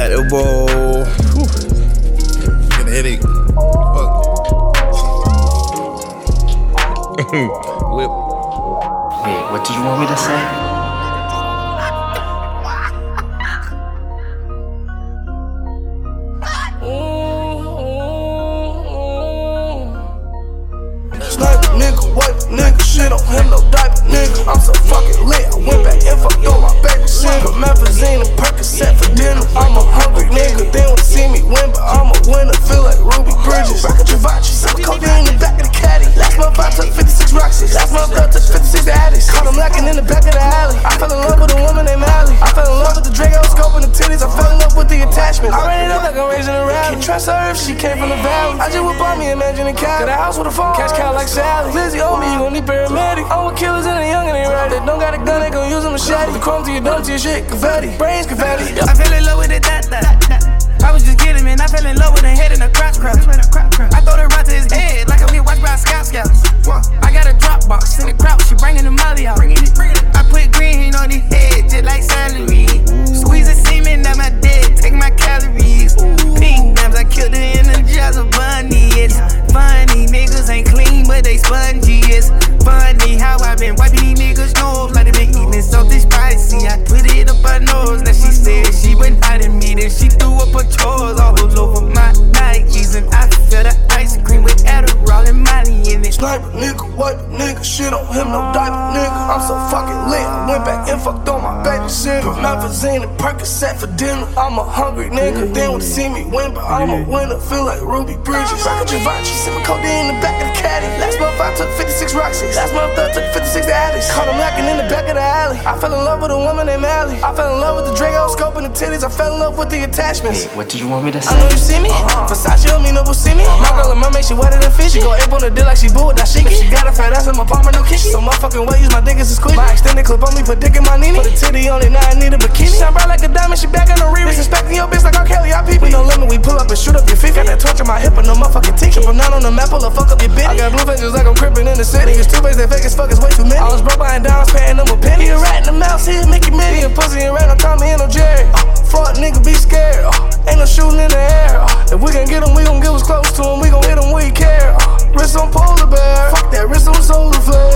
Compatible. Get a headache. Fuck. Whip. Wait, what did you want me to say? Sniper nigga, white nigga, shit on him, no diaper nigga. I'm so fucking lit, I went back and fucked on my baby shit. Put Methazine and Percocet for dinner, I'm a hungry nigga. They wanna see me win, but I'm a winner, feel like Ruby Bridges. Rock a Givenchy, some codeine in the back of the caddy. Last month I took 56 Roxys, last month I took 56 Addies. Caught him lacking in the back of the alley. I fell in love with a woman named Allie. I fell in love with the Draco scope and the titties, I fell in love with the attachments. I ran it up like I'm raising a rally. Can't trust her if she came from the valley. I just whip on me, imagine a cat. Got a house with a phone, cash cow like Sally. Lizzie on me, you gon' need paramedic. I'm with killers and the young and they ready. They don't got a gun, they gon' use a machete. The chrome to your dumb to your shit, confetti, brains confetti. I fell in love with it, that. I was just kidding, man. I fell in love with her head and a crotch. I throw the rock to his head like I'm getting watched by a scout. I got a drop box in the crowd, she bringing the molly out. I put green on his head just like celery. Squeeze the semen out my dick, take my calories. Pink dams, I killed her in the jars of bunny. It's funny, niggas ain't clean, but they spongy. It's funny how I been wiping these niggas' nose like they been eating something spicy. I put it up her nose, now she said she went out of me, then she threw up her chores all over my Nikes, and I feel the ice cream with Adderall and Molly in it. Sniper nigga, white nigga, shit on him, no diaper nigga. I'm so fucking lit, I went back and fucked on my baby shit. Put Methazine and Percocet for dinner, I'm a hungry nigga. They wanna see me win, but I'm a winner, feel like Ruby Bridges. Rock a Givenchy, sippin' codeine in the back of the caddy. Last month I took 56 Roxys, last month I took 56 Addies. Caught him lacking in the back of the alley. I fell in love with a woman named Allie. I fell in love with the Draco scope and the titties, I fell in love with the attachments. Wait, what did you want me to say? I know you see me, Versace on me, no see me. My girl and mermaid, she wetter than fish. She go ape on the dick like she boo with that shit. She got a fat ass in my palm, no kiss. So motherfucking way, use my dick as a squeeze. My extended clip on me, put dick in my nini. Put a titty on it, now I need a bikini. Shine bright like a diamond, she back on the remix. Disrespecting your bitch like R. Kelly, I peep. We no limit, we pull up and shoot up your feet. Got that torch on my hip and no motherfucking teeth. Trip from 9 on the map, pull a fuck up your bitch. I got blue fingers like I'm crippin' in the city. Niggas two ways, they fake as fuck, it's way too many. I was broke buying diamonds, paying them a penny. He a rat in the mouse, he a Mickey Minnie. A pussy and rat, no Tommy and no Jerry. Fuck nigga, be scared. Ain't no shooting in the air. If we can get him, we gon' get us close to him. We gon' hit him, we care. Wrist on polar bear. Fuck that, wrist on solar flare.